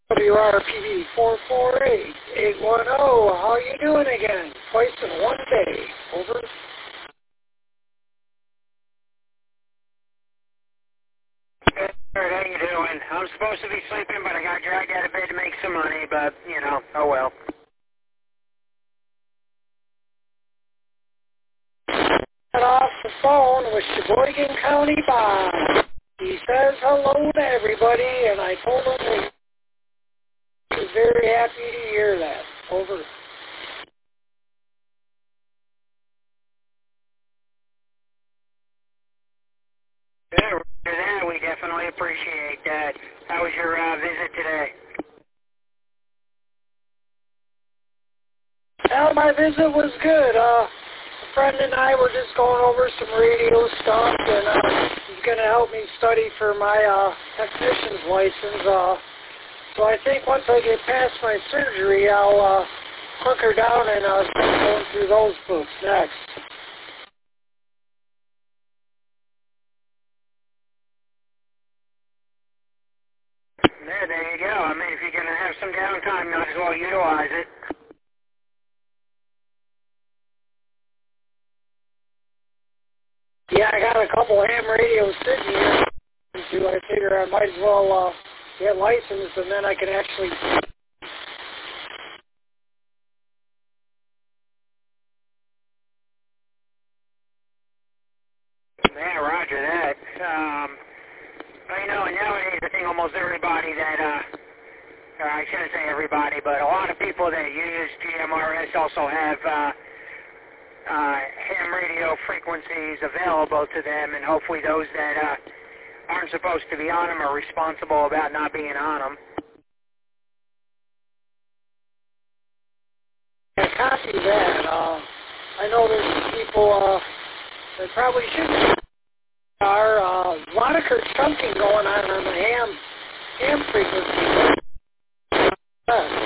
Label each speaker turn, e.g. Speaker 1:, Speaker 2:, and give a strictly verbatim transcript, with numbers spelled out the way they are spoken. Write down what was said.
Speaker 1: W R P D four four eight eight one zero. How you doing again? Twice in one day. Over.
Speaker 2: Good. How you doing? I'm supposed to be sleeping, but I got dragged out of bed to make some money, but, you know, oh well.
Speaker 1: Got off the phone with Sheboygan County Bob. He says hello to everybody, and I told him that he was very happy to hear that. Over.
Speaker 2: Yeah, for that, we definitely appreciate that. How was your uh, visit today?
Speaker 1: Well, my visit was good. Uh, a friend and I were just going over some radio stuff, and uh, he's going to help me study for my uh, technician's license. Uh, so I think once I get past my surgery, I'll uh, hunker down and uh, start going through those books next.
Speaker 2: Yeah, there you go. I mean, if you're going to have some downtime, might as well utilize it.
Speaker 1: Yeah, I got a couple ham radios sitting here. So I figure I might as well uh, get licensed, and then I can actually...
Speaker 2: Yeah, roger that. Um, well, you know, nowadays I think almost everybody that, uh, or I shouldn't say everybody, but a lot of people that use G M R S also have uh, uh, ham radio frequencies available to them, and hopefully those that uh, aren't supposed to be on them are responsible about not being on them.
Speaker 1: I copy that. Uh, I know there's people uh, that probably shouldn't are uh, a lot of chunking going on on the ham ham frequency. Uh,